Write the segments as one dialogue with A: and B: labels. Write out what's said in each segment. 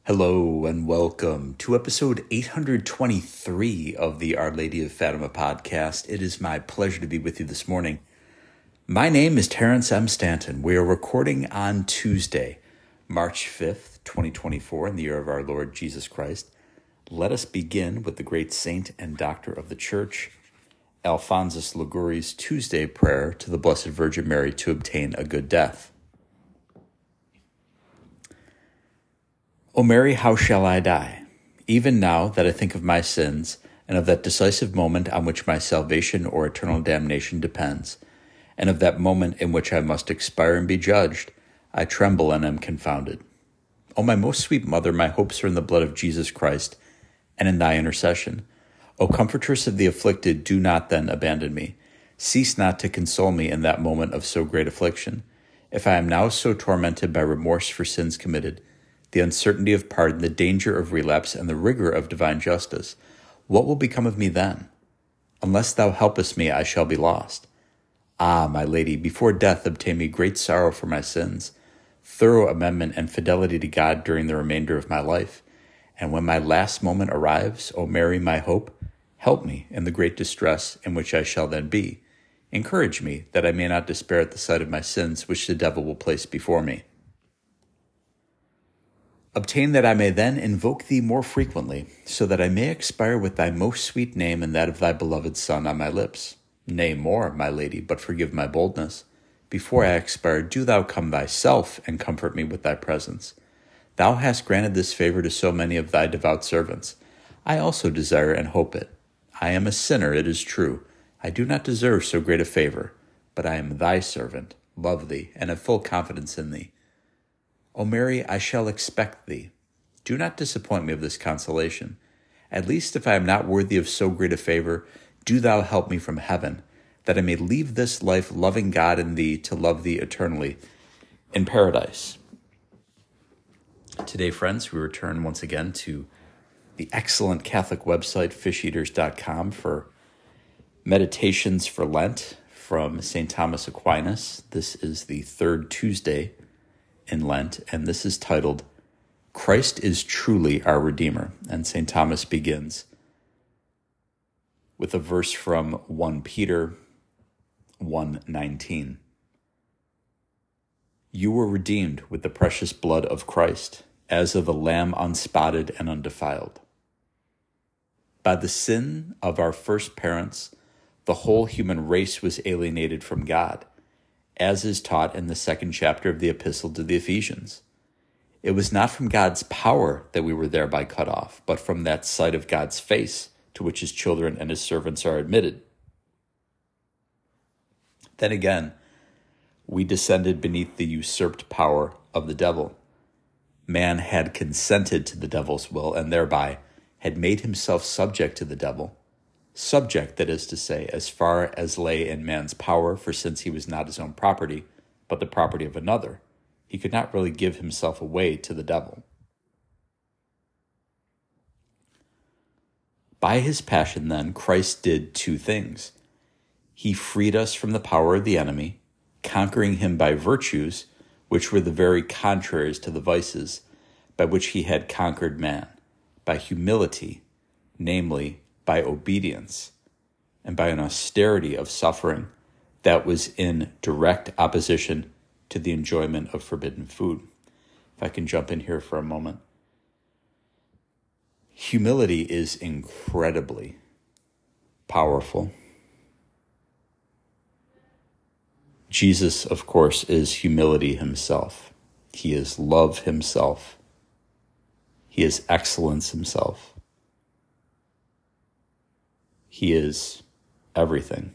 A: Hello and welcome to episode 823 of the Our Lady of Fatima podcast. It is my pleasure to be with you this morning. My name is Terrence M. Stanton. We are recording on Tuesday, March 5th, 2024, in the year of our Lord Jesus Christ. Let us begin with the great saint and doctor of the Church, Alphonsus Liguori's Tuesday prayer to the Blessed Virgin Mary to obtain a good death. O Mary, how shall I die? Even now that I think of my sins, and of that decisive moment on which my salvation or eternal damnation depends, and of that moment in which I must expire and be judged, I tremble and am confounded. O my most sweet Mother, my hopes are in the blood of Jesus Christ, and in thy intercession. O Comfortress of the afflicted, do not then abandon me. Cease not to console me in that moment of so great affliction. If I am now so tormented by remorse for sins committed, the uncertainty of pardon, the danger of relapse, and the rigor of divine justice, what will become of me then? Unless thou helpest me, I shall be lost. Ah, my Lady, before death obtain me great sorrow for my sins, thorough amendment and fidelity to God during the remainder of my life. And when my last moment arrives, O Mary, my hope, help me in the great distress in which I shall then be. Encourage me, that I may not despair at the sight of my sins, which the devil will place before me. Obtain that I may then invoke thee more frequently, so that I may expire with thy most sweet name and that of thy beloved Son on my lips. Nay, more, my Lady, but forgive my boldness. Before I expire, do thou come thyself and comfort me with thy presence. Thou hast granted this favor to so many of thy devout servants. I also desire and hope it. I am a sinner, it is true. I do not deserve so great a favor, but I am thy servant, love thee, and have full confidence in thee. O Mary, I shall expect thee. Do not disappoint me of this consolation. At least if I am not worthy of so great a favor, do thou help me from heaven, that I may leave this life loving God and thee to love thee eternally in paradise. Today, friends, we return once again to the excellent Catholic website, fisheaters.com, for Meditations for Lent from St. Thomas Aquinas. This is the third Tuesday in Lent, and this is titled, Christ is Truly Our Redeemer. And St. Thomas begins with a verse from 1 Peter 1:19. You were redeemed with the precious blood of Christ, as of a lamb unspotted and undefiled. By the sin of our first parents, the whole human race was alienated from God, as is taught in the second chapter of the Epistle to the Ephesians. It was not from God's power that we were thereby cut off, but from that sight of God's face to which his children and his servants are admitted. Then again, we descended beneath the usurped power of the devil. Man had consented to the devil's will and thereby had made himself subject to the devil. Subject, that is to say, as far as lay in man's power, for since he was not his own property, but the property of another, he could not really give himself away to the devil. By his passion, then, Christ did two things. He freed us from the power of the enemy, conquering him by virtues, which were the very contraries to the vices by which he had conquered man, by humility, namely, by obedience, and by an austerity of suffering that was in direct opposition to the enjoyment of forbidden food. If I can jump in here for a moment. Humility is incredibly powerful. Jesus, of course, is humility himself. He is love himself. He is excellence himself. He is everything.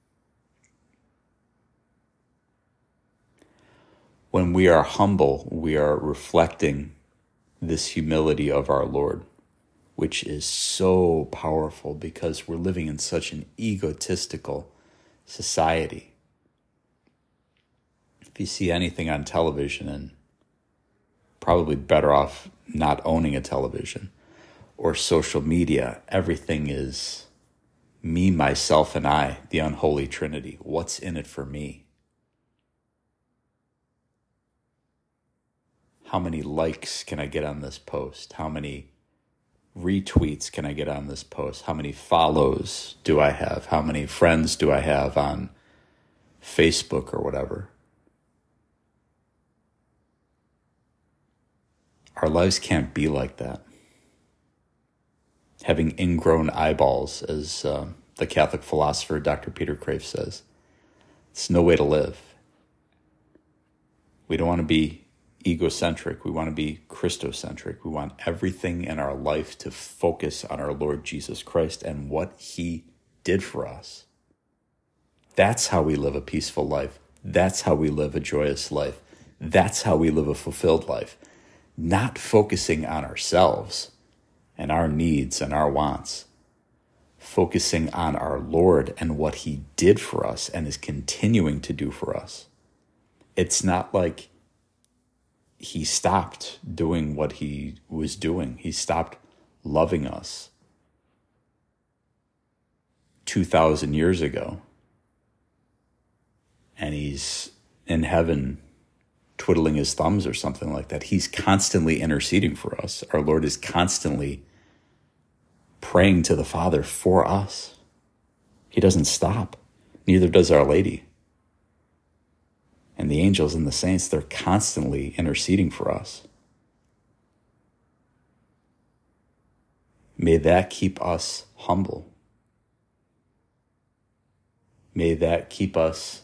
A: When we are humble, we are reflecting this humility of our Lord, which is so powerful because we're living in such an egotistical society. If you see anything on television, and probably better off not owning a television, or social media, everything is me, myself, and I, the unholy trinity. What's in it for me? how many likes can I get on this post? How many retweets can I get on this post? How many follows do I have? How many friends do I have on Facebook or whatever? Our lives can't be like that. Having ingrown eyeballs, as the Catholic philosopher Dr. Peter Crave says, it's no way to live. We don't want to be egocentric. We want to be Christocentric. We want everything in our life to focus on our Lord Jesus Christ and what he did for us. That's how we live a peaceful life. That's how we live a joyous life. That's how we live a fulfilled life. Not focusing on ourselves and our needs and our wants. Focusing on our Lord and what he did for us and is continuing to do for us. It's not like he stopped doing what he was doing. He stopped loving us 2,000 years ago. And he's in heaven twiddling his thumbs or something like that. He's constantly interceding for us. Our Lord is constantly praying to the Father for us. He doesn't stop. Neither does Our Lady. And the angels and the saints, they're constantly interceding for us. May that keep us humble. May that keep us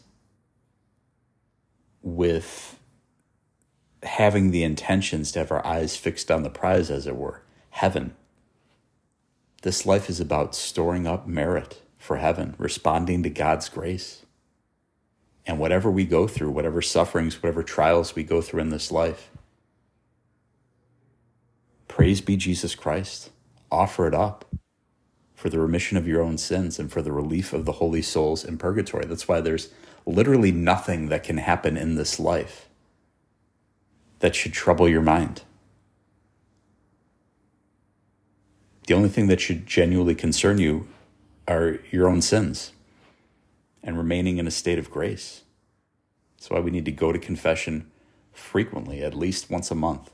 A: with having the intentions to have our eyes fixed on the prize, as it were, heaven. This life is about storing up merit for heaven, responding to God's grace. And whatever we go through, whatever sufferings, whatever trials we go through in this life, praise be Jesus Christ. Offer it up for the remission of your own sins and for the relief of the holy souls in purgatory. That's why there's literally nothing that can happen in this life that should trouble your mind. The only thing that should genuinely concern you are your own sins and remaining in a state of grace. That's why we need to go to confession frequently, at least once a month.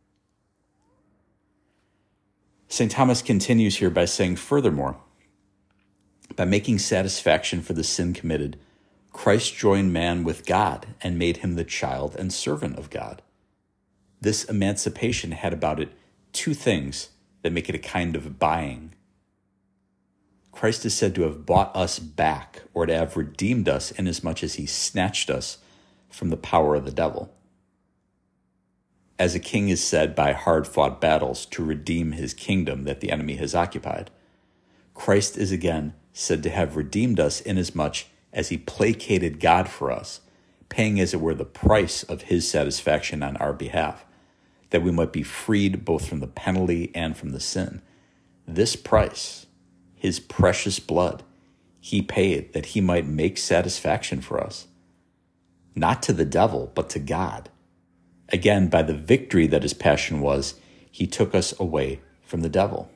A: St. Thomas continues here by saying, furthermore, by making satisfaction for the sin committed, Christ joined man with God and made him the child and servant of God. This emancipation had about it two things that make it a kind of buying. Christ is said to have bought us back, or to have redeemed us, inasmuch as he snatched us from the power of the devil. As a king is said by hard-fought battles to redeem his kingdom that the enemy has occupied, Christ is again said to have redeemed us inasmuch as he placated God for us, paying as it were the price of his satisfaction on our behalf, that we might be freed both from the penalty and from the sin. This price, his precious blood, he paid that he might make satisfaction for us, not to the devil, but to God. Again, by the victory that his passion was, he took us away from the devil.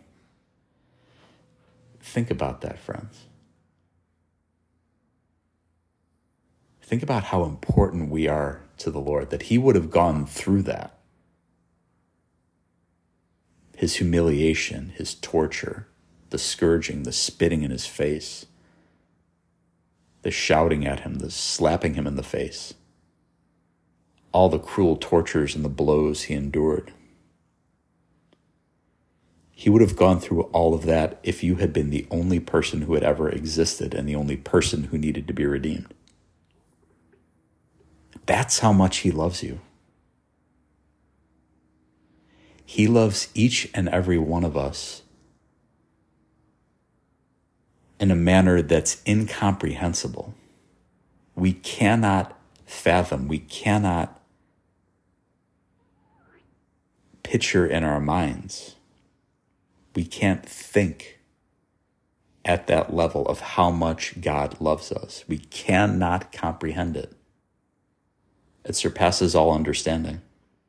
A: Think about that, friends. Think about how important we are to the Lord, that he would have gone through that. His humiliation, his torture, the scourging, the spitting in his face, the shouting at him, the slapping him in the face, all the cruel tortures and the blows he endured. He would have gone through all of that if you had been the only person who had ever existed and the only person who needed to be redeemed. That's how much he loves you. He loves each and every one of us in a manner that's incomprehensible. We cannot fathom, we cannot picture in our minds. We can't think at that level of how much God loves us. We cannot comprehend it. It surpasses all understanding.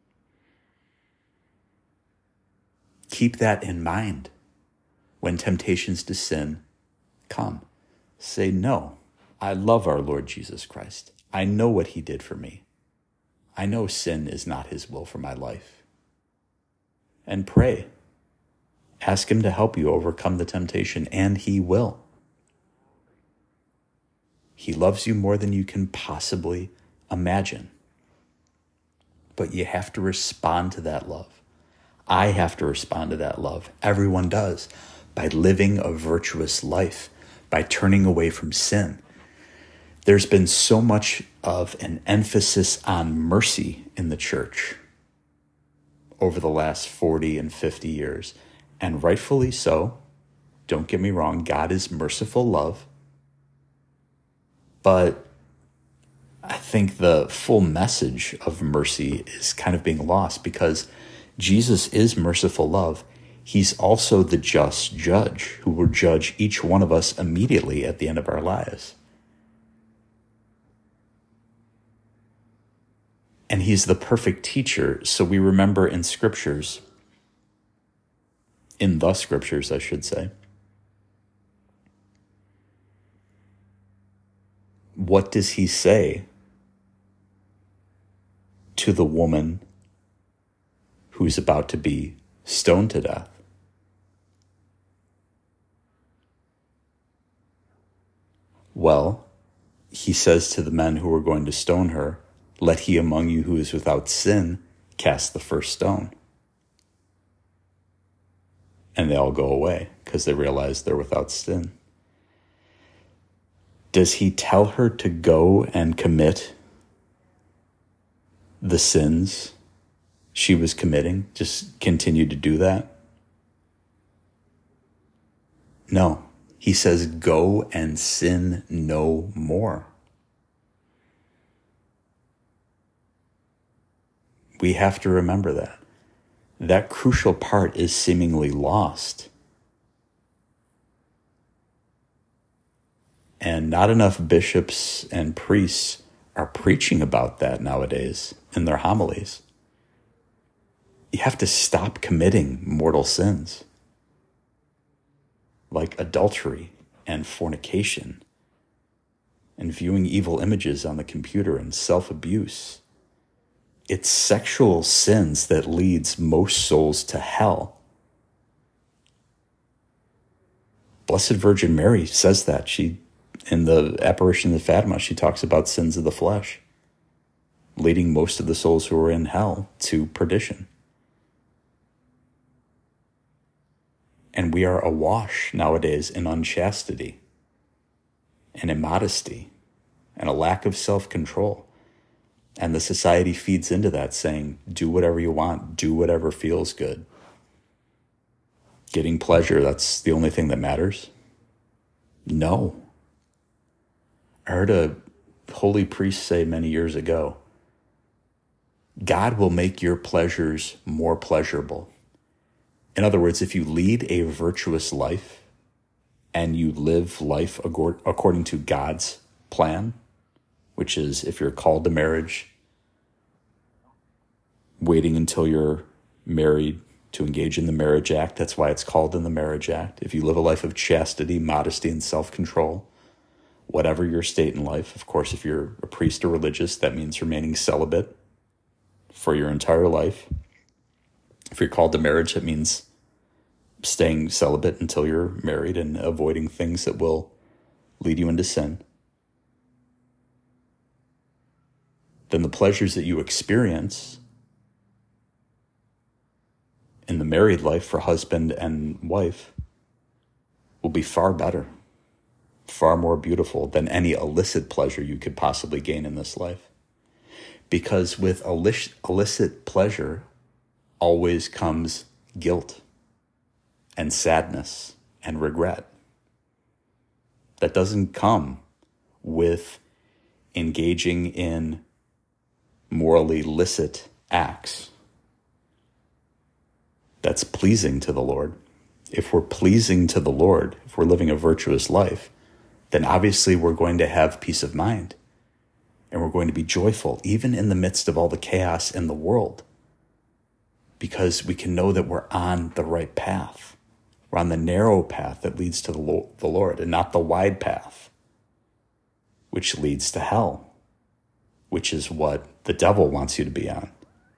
A: Keep that in mind when temptations to sin come. Say, no, I love our Lord Jesus Christ. I know what he did for me. I know sin is not his will for my life. And pray. Ask him to help you overcome the temptation, and he will. He loves you more than you can possibly imagine. But you have to respond to that love. I have to respond to that love. Everyone does. By living a virtuous life, by turning away from sin. There's been so much of an emphasis on mercy in the church over the last 40 and 50 years. And rightfully so. Don't get me wrong, God is merciful love. But I think the full message of mercy is kind of being lost because Jesus is merciful love. He's also the just judge who will judge each one of us immediately at the end of our lives. And he's the perfect teacher. So we remember in the scriptures, I should say, what does he say to the woman who's about to be stoned to death? Well, he says to the men who are going to stone her, "Let he among you who is without sin cast the first stone." And they all go away because they realize they're without sin. Does he tell her to go and commit the sins she was committing? Just continue to do that? No. He says, go and sin no more. We have to remember that. That crucial part is seemingly lost. And not enough bishops and priests are preaching about that nowadays in their homilies. You have to stop committing mortal sins like adultery and fornication and viewing evil images on the computer and self-abuse. It's sexual sins that leads most souls to hell. Blessed Virgin Mary says that. In the apparition of Fatima, she talks about sins of the flesh, leading most of the souls who are in hell to perdition. And we are awash nowadays in unchastity and immodesty and a lack of self-control. And the society feeds into that, saying, do whatever you want, do whatever feels good. Getting pleasure, that's the only thing that matters? No. I heard a holy priest say many years ago, God will make your pleasures more pleasurable. In other words, if you lead a virtuous life and you live life according to God's plan, which is if you're called to marriage, waiting until you're married to engage in the marriage act. That's why it's called in the marriage act. If you live a life of chastity, modesty, and self-control, whatever your state in life, of course, if you're a priest or religious, that means remaining celibate for your entire life. If you're called to marriage, it means staying celibate until you're married and avoiding things that will lead you into sin. Then the pleasures that you experience in the married life for husband and wife will be far better, far more beautiful than any illicit pleasure you could possibly gain in this life. Because with illicit pleasure always comes guilt and sadness and regret. That doesn't come with engaging in morally licit acts. That's pleasing to the Lord. If we're pleasing to the Lord, if we're living a virtuous life, then obviously we're going to have peace of mind. And we're going to be joyful, even in the midst of all the chaos in the world. Because we can know that we're on the right path. We're on the narrow path that leads to the Lord, and not the wide path, which leads to hell, which is what the devil wants you to be on.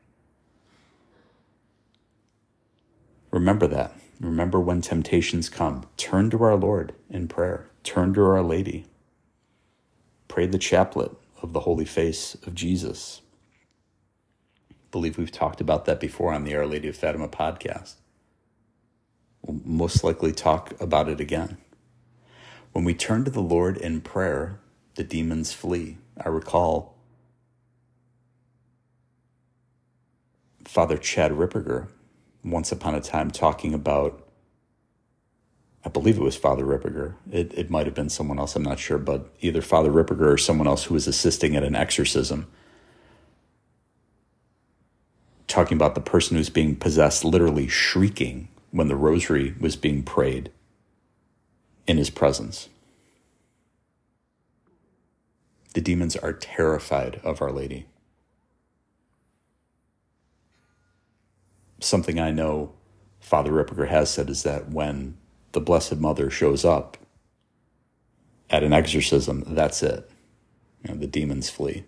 A: Remember that. Remember when temptations come. Turn to our Lord in prayer. Turn to Our Lady. Pray the chaplet of the Holy Face of Jesus. I believe we've talked about that before on the Our Lady of Fatima podcast. We'll most likely talk about it again. When we turn to the Lord in prayer, the demons flee. I recall Father Chad Ripperger once upon a time talking about, I believe it was Father Ripperger. It might have been someone else, I'm not sure, but either Father Ripperger or someone else who was assisting at an exorcism, talking about the person who's being possessed literally shrieking when the rosary was being prayed in his presence. The demons are terrified of Our Lady. Something I know Father Ripperger has said is that when the Blessed Mother shows up at an exorcism, that's it. The demons flee.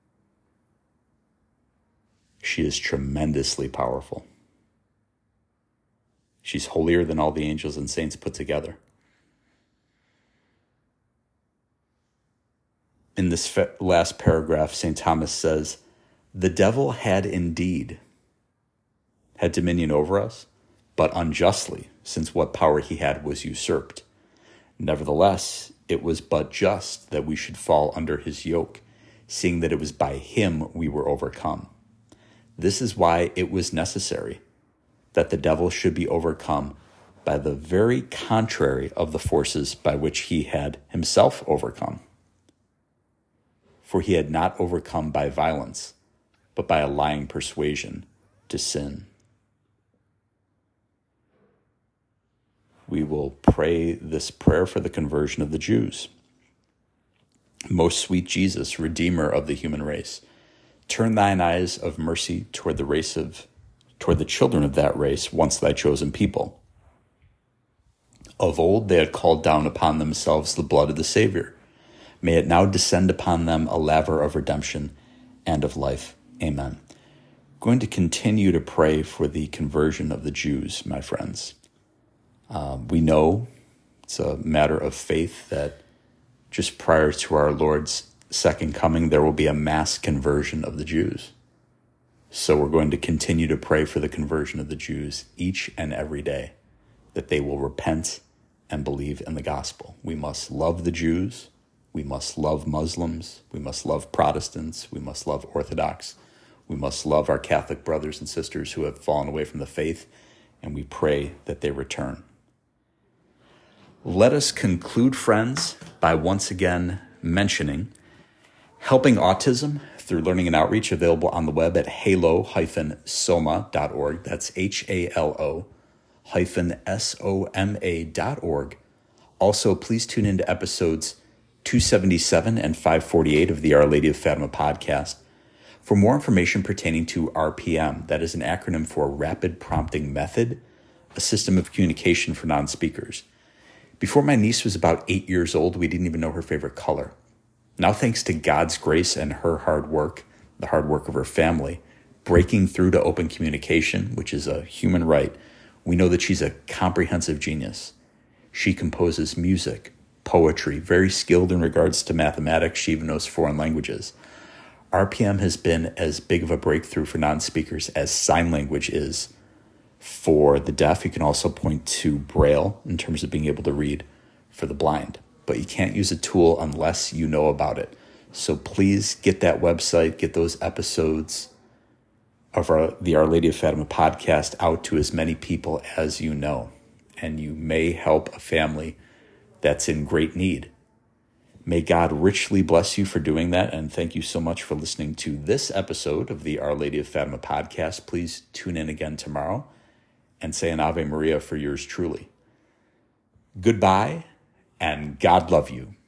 A: She is tremendously powerful. She's holier than all the angels and saints put together. In this last paragraph, St. Thomas says, "The devil had indeed had dominion over us, but unjustly, since what power he had was usurped. Nevertheless, it was but just that we should fall under his yoke, seeing that it was by him we were overcome. This is why it was necessary that the devil should be overcome by the very contrary of the forces by which he had himself overcome. For he had not overcome by violence, but by a lying persuasion to sin." We will pray this prayer for the conversion of the Jews. Most sweet Jesus, Redeemer of the human race, turn thine eyes of mercy toward the children of that race, once thy chosen people. Of old they had called down upon themselves the blood of the Savior. May it now descend upon them a laver of redemption and of life. Amen. I'm going to continue to pray for the conversion of the Jews, my friends. We know it's a matter of faith that just prior to our Lord's second coming, there will be a mass conversion of the Jews. So we're going to continue to pray for the conversion of the Jews each and every day, that they will repent and believe in the gospel. We must love the Jews. We must love Muslims. We must love Protestants. We must love Orthodox. We must love our Catholic brothers and sisters who have fallen away from the faith, and we pray that they return. Let us conclude, friends, by once again mentioning Helping Autism through Learning and Outreach, available on the web at halo-soma.org. That's HALO-SOMA.org. Also, please tune into episodes 277 and 548 of the Our Lady of Fatima podcast for more information pertaining to RPM. That is an acronym for Rapid Prompting Method, a system of communication for non-speakers. Before my niece was about 8 years old, we didn't even know her favorite color. Now, thanks to God's grace and her hard work, the hard work of her family, breaking through to open communication, which is a human right, we know that she's a comprehensive genius. She composes music, poetry, very skilled in regards to mathematics. She even knows foreign languages. RPM has been as big of a breakthrough for non-speakers as sign language is for the deaf. You can also point to Braille in terms of being able to read for the blind, but you can't use a tool unless you know about it. So please get that website, get those episodes of the Our Lady of Fatima podcast out to as many people as you know, and you may help a family that's in great need. May God richly bless you for doing that, and thank you so much for listening to this episode of the Our Lady of Fatima podcast. Please tune in again tomorrow and say an Ave Maria for yours truly. Goodbye, and God love you.